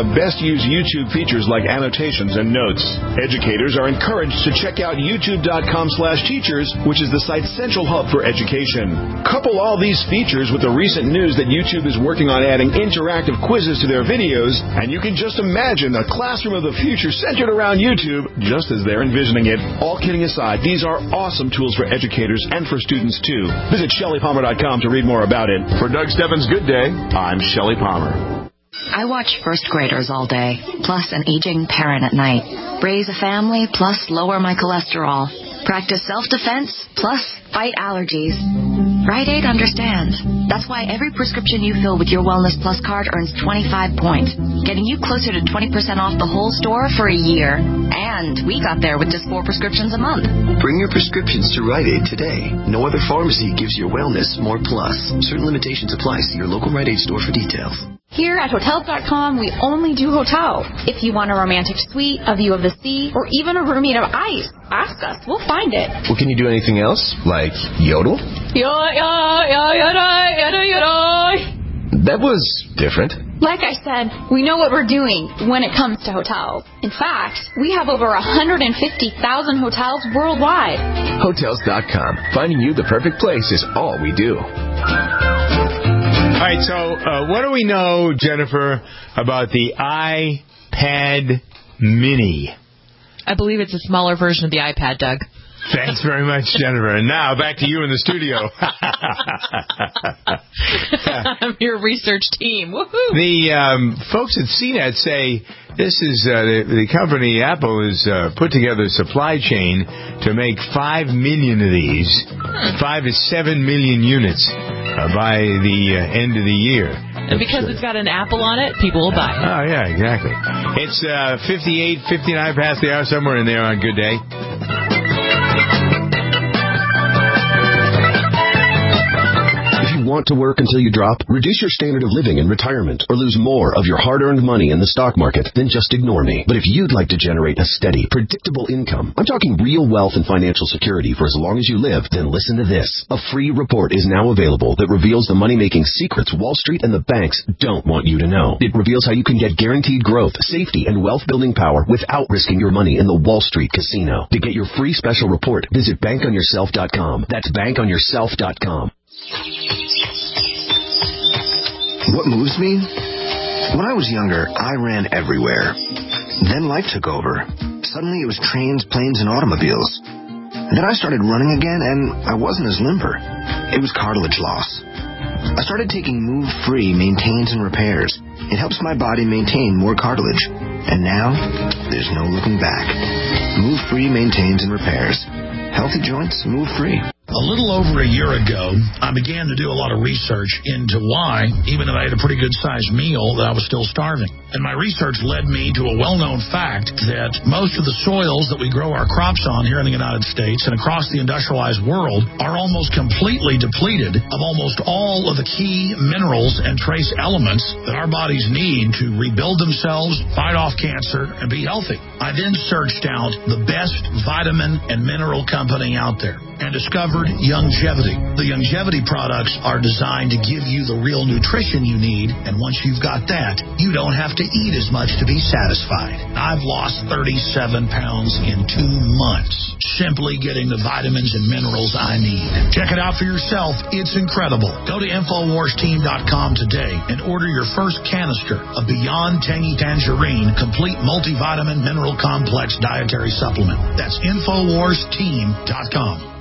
best-used YouTube features like annotations and notes. Educators are encouraged to check out youtube.com slash teachers, which is the site's central hub for education. Couple all these features with the recent news that YouTube is working on adding interactive quizzes to their videos, and you can just imagine a classroom of the future centered around YouTube, just as they're envisioning it. All kidding aside, these are awesome tools for educators and for students, too. Visit Shelley Palmer dot com to read more about it. For Doug Steffens' Good Day, I'm Shelley Palmer. I watch first graders all day, plus an aging parent at night. Raise a family, plus lower my cholesterol. Practice self-defense, plus fight allergies. Rite Aid understands. That's why every prescription you fill with your Wellness Plus card earns twenty-five points, getting you closer to twenty percent off the whole store for a year. And we got there with just four prescriptions a month. Bring your prescriptions to Rite Aid today. No other pharmacy gives your wellness more plus. Certain limitations apply. See your local Rite Aid store for details. Here at Hotels dot com, we only do hotel. If you want a romantic suite, a view of the sea, or even a room made of ice, ask us. We'll find it. Well, can you do anything else? Like yodel? That was different. Like I said, we know what we're doing when it comes to hotels. In fact, we have over one hundred fifty thousand hotels worldwide. Hotels dot com. Finding you the perfect place is all we do. All right, so uh, what do we know, Jennifer, about the iPad Mini? I believe it's a smaller version of the iPad, Doug. Thanks very much, Jennifer. And now, back to you in the studio. I'm your research team. Woohoo! The um, folks at C net say this is uh, the, the company, Apple, has uh, put together a supply chain to make five million of these, hmm. five to seven million units uh, by the uh, end of the year. And because it's got an Apple on it, people will buy it. Oh, yeah, exactly. It's uh, fifty-eight, fifty-nine past the hour, somewhere in there on Good Day. Want to work until you drop? Reduce your standard of living in retirement or lose more of your hard-earned money in the stock market? Then just ignore me. But if you'd like to generate a steady, predictable income, I'm talking real wealth and financial security for as long as you live, then listen to this. A free report is now available that reveals the money-making secrets Wall Street and the banks don't want you to know. It reveals how you can get guaranteed growth, safety, and wealth-building power without risking your money in the Wall Street casino. To get your free special report, visit bank on yourself dot com. That's bank on yourself dot com. What moves me? When I was younger, I ran everywhere. Then life took over. Suddenly it was trains, planes, and automobiles. Then I started running again, and I wasn't as limber. It was cartilage loss. I started taking Move Free Maintains and Repairs. It helps my body maintain more cartilage. And now, there's no looking back. Move Free Maintains and Repairs. Healthy joints, move free. A little over a year ago, I began to do a lot of research into why, even though I had a pretty good-sized meal, that I was still starving. And my research led me to a well-known fact that most of the soils that we grow our crops on here in the United States and across the industrialized world are almost completely depleted of almost all of the key minerals and trace elements that our bodies need to rebuild themselves, fight off cancer, and be healthy. I then searched out the best vitamin and mineral company out there and discovered Youngevity. The Youngevity products are designed to give you the real nutrition you need, and once you've got that, you don't have to eat as much to be satisfied. I've lost thirty-seven pounds in two months, simply getting the vitamins and minerals I need. Check it out for yourself. It's incredible. Go to Infowars Team dot com today and order your first canister of Beyond Tangy Tangerine Complete Multivitamin Mineral Complex Dietary Supplement. That's Infowars Team dot com.